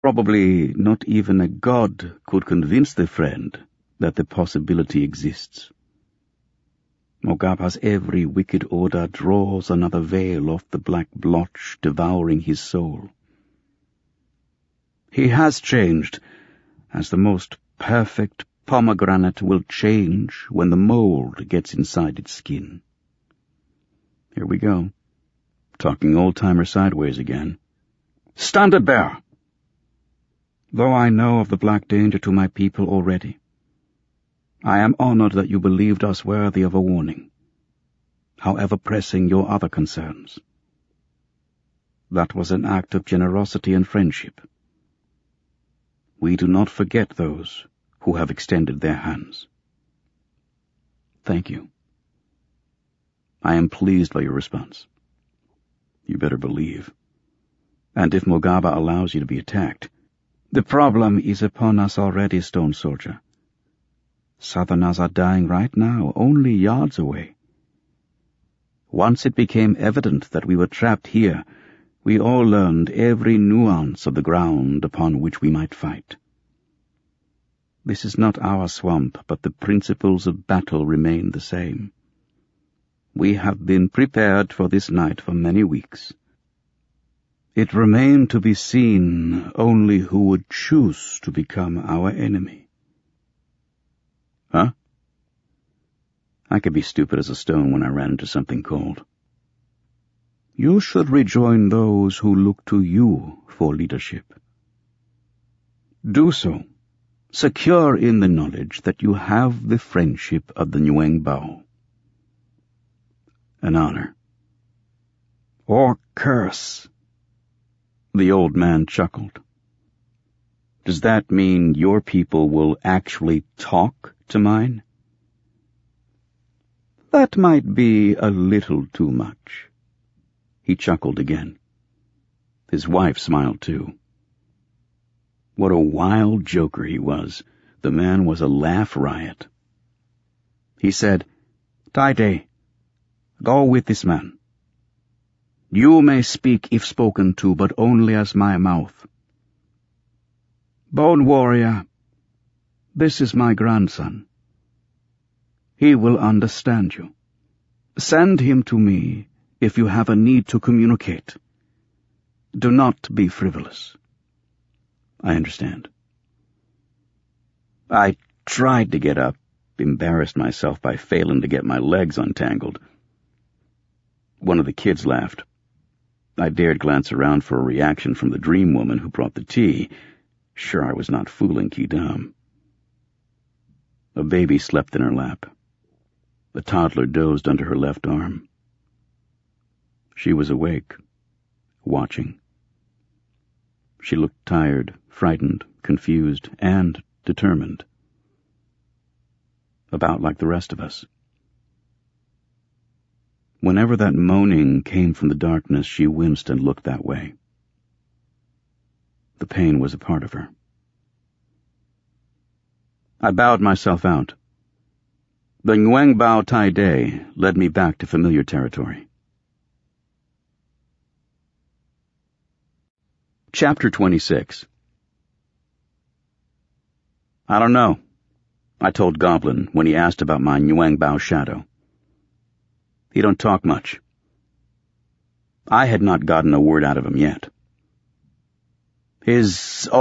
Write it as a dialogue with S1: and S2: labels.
S1: Probably not even a god could convince the friend that the possibility exists. Mogapa's every wicked order draws another veil off the black blotch devouring his soul. He has changed, as the most perfect pomegranate will change when the mold gets inside its skin. Here we go, talking old-timer sideways again. Standard Bearer! Though I know of the black danger to my people already, I am honored that you believed us worthy of a warning, however pressing your other concerns. That was an act of generosity and friendship. We do not forget those who have extended their hands. Thank you. I am pleased by your response. You better believe. And if Mogaba allows you to be attacked, the problem is upon us already, Stone Soldier. Southerners are dying right now, only yards away. Once it became evident that we were trapped here, we all learned every nuance of the ground upon which we might fight. This is not our swamp, but the principles of battle remain the same. We have been prepared for this night for many weeks. It remained to be seen only who would choose to become our enemy. Huh? I could be stupid as a stone when I ran into something cold. You should rejoin those who look to you for leadership. Do so, secure in the knowledge that you have the friendship of the Nguyen-Bao. An honor. Or curse. The old man chuckled. Does that mean your people will actually talk to mine? That might be a little too much. He chuckled again. His wife smiled too. What a wild joker he was. The man was a laugh riot. He said, "Taide, go with this man. You may speak if spoken to, but only as my mouth. Bone warrior, this is my grandson. He will understand you. Send him to me if you have a need to communicate. Do not be frivolous." I understand. I tried to get up, embarrassed myself by failing to get my legs untangled. One of the kids laughed. I dared glance around for a reaction from the dream woman who brought the tea. Sure I was not fooling Quidam. A baby slept in her lap. The toddler dozed under her left arm. She was awake, watching. She looked tired, frightened, confused, and determined. About like the rest of us. Whenever that moaning came from the darkness, she winced and looked that way. The pain was a part of her. I bowed myself out. The Nguyen-Bao Taide led me back to familiar territory. Chapter 26. I don't know, I told Goblin when he asked about my Nguyen-Bao shadow. He don't talk much. I had not gotten a word out of him yet. His